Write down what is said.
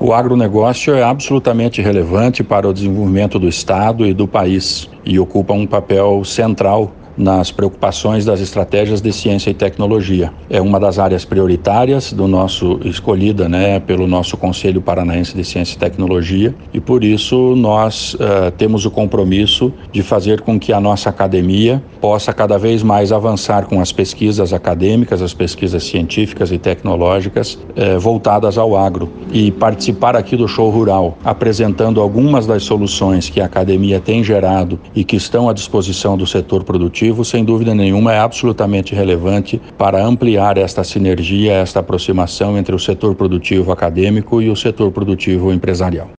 O agronegócio é absolutamente relevante para o desenvolvimento do Estado e do país e ocupa um papel central nas preocupações das estratégias de ciência e tecnologia. É uma das áreas prioritárias escolhida pelo nosso Conselho Paranaense de Ciência e Tecnologia, e por isso nós temos o compromisso de fazer com que a nossa academia possa cada vez mais avançar com as pesquisas acadêmicas, as pesquisas científicas e tecnológicas voltadas ao agro, e participar aqui do Show Rural, apresentando algumas das soluções que a academia tem gerado e que estão à disposição do setor produtivo, sem dúvida nenhuma, é absolutamente relevante para ampliar esta sinergia, esta aproximação entre o setor produtivo acadêmico e o setor produtivo empresarial.